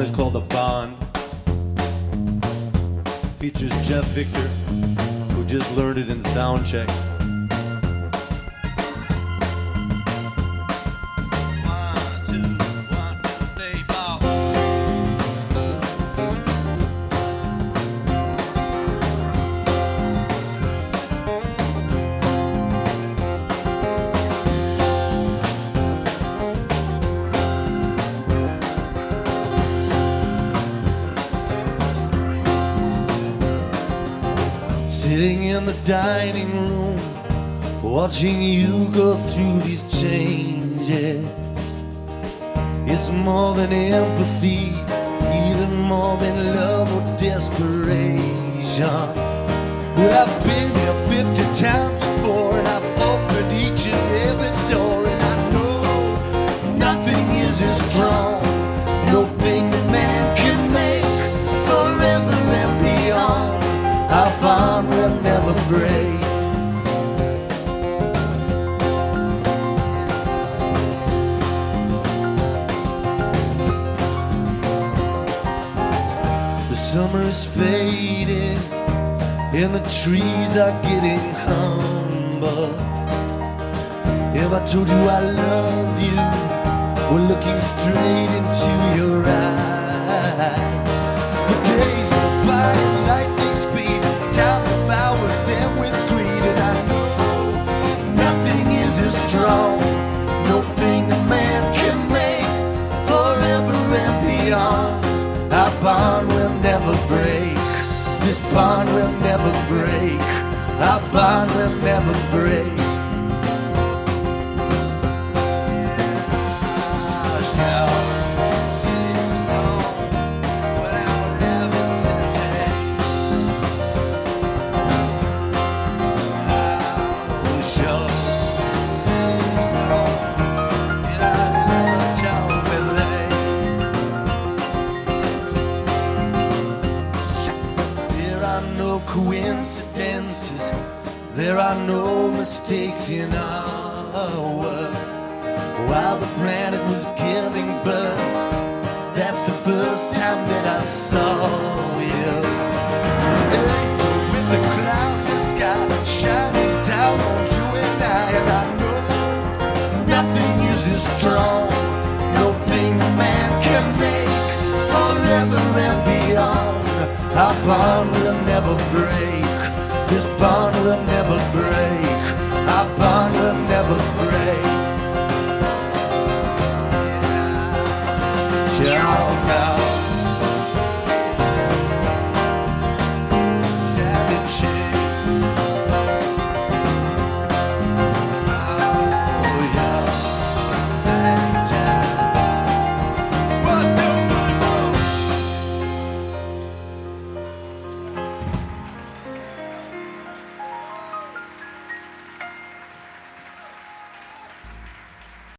is called The Bond. Features Jeff Victor, who just learned it in Soundcheck. Sitting in the dining room, watching you go through these changes. It's more than empathy, even more than love or desperation. Well, I've been here 50 times before, and I've opened each and every door, and I know nothing is as strong, no thing that man can make forever and beyond. Our bond will never break. The summer is fading and the trees are getting humble. If I told you I loved you, we're looking straight into your eyes. The days go by at lightning speed, time devours them with greed, and I know nothing is as strong, no thing a man can make forever and beyond. Our bond will never break, this bond will never break, our bond will never break. Coincidences, there are no mistakes in our world. While the planet was giving birth, that's the first time that I saw you. With the cloudless sky shining down on you and I know nothing is as strong, no thing a man can make forever and beyond. Our bond will never break, this bond will never break, our bond will never break. Ciao, now.